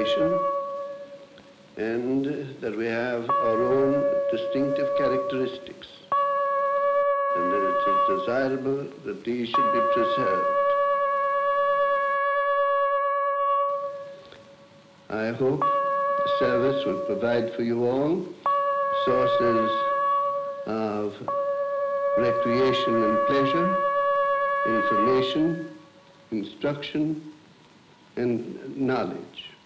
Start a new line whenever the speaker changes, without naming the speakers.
nation, and that we have our own distinctive characteristics, and that it is desirable that these should be preserved. I hope the service will provide for you all sources of recreation and pleasure, information, instruction, and knowledge.